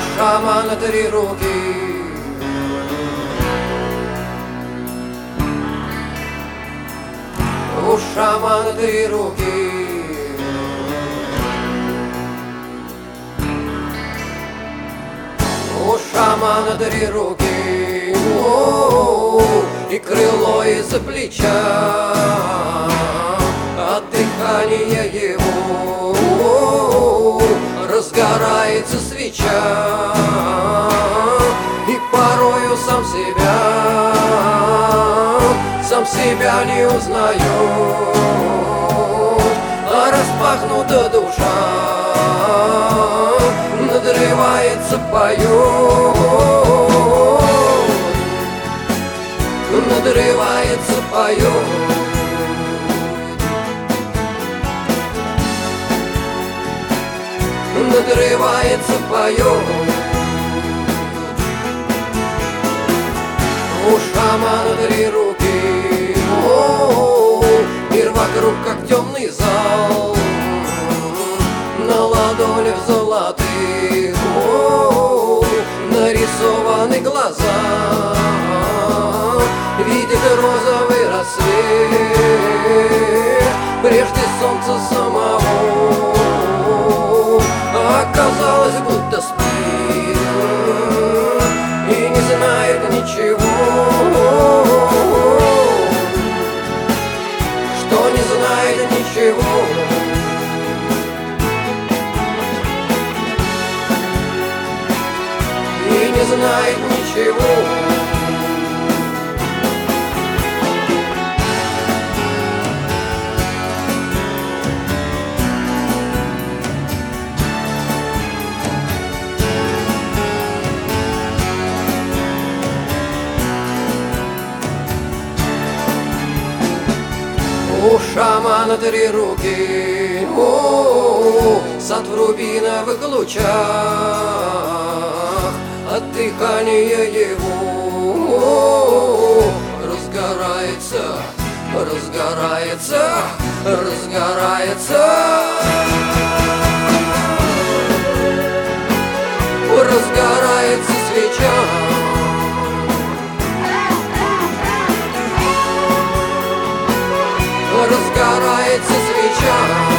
шамана 3 руки. У шамана 3 руки. У шамана 3 руки. И крыло из-за плеча, от дыхания его разгорается свеча. И порою сам себя не узнаю, а распахнута душа надрывается, поет, надрывается, поет. Надрывается, поет. У шамана 3 руки. Мир вокруг как темный зал, на ладонях золотых нарисованы глаза. Видит розовый рассвет прежде солнца самого. Оказалось, будто спит и не знает ничего, что не знает ничего. И не знает ничего. У шамана 3 руки, сад в рубиновых лучах, от дыхания его разгорается, разгорается, разгорается, разгорается свеча. Разгорается свеча.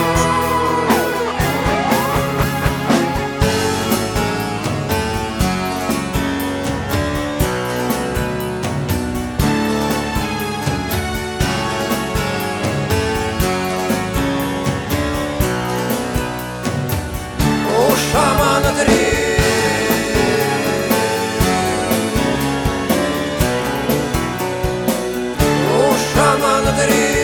У шамана 3. У шамана 3.